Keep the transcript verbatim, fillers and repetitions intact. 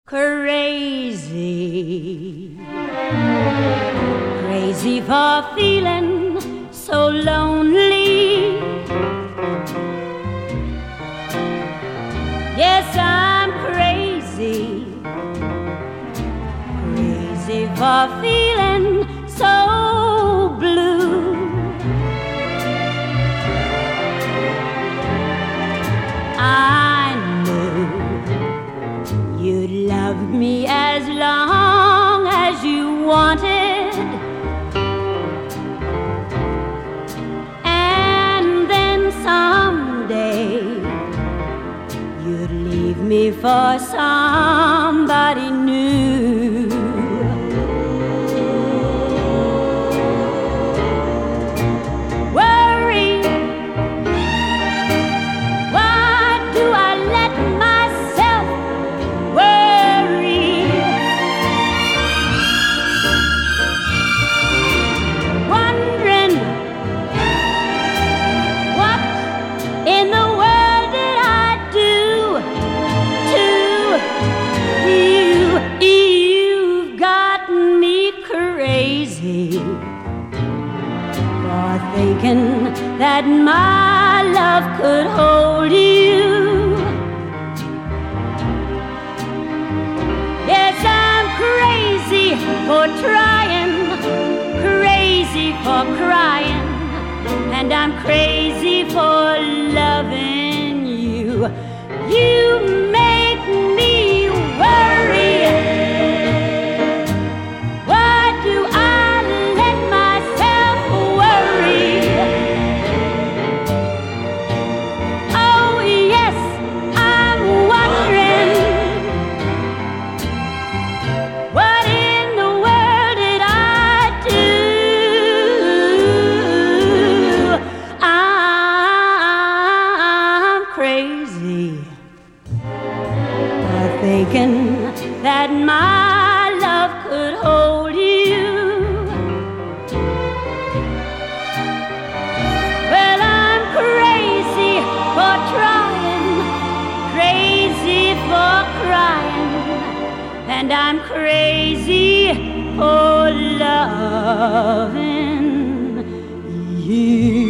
Crazy, crazy for feeling so lonely. Yes, I'm crazy, crazy for feeling so blue. I knew you'd love me as long as you wanted, and then someday you'd leave me for somebody new. Worry, why do I let myself worry? Wondering what in the world did I do to you? You've gotten me crazy for thinking that my love could hold you. Yes, I'm crazy for trying, crazy for crying, and I'm crazy for loving you. You make me worry. Why do I let myself worry? Oh yes, I'm wondering what in the world did I do? I'm crazy for thinking that my love could hold you. Well, I'm crazy for trying, crazy for crying, and I'm crazy for loving you.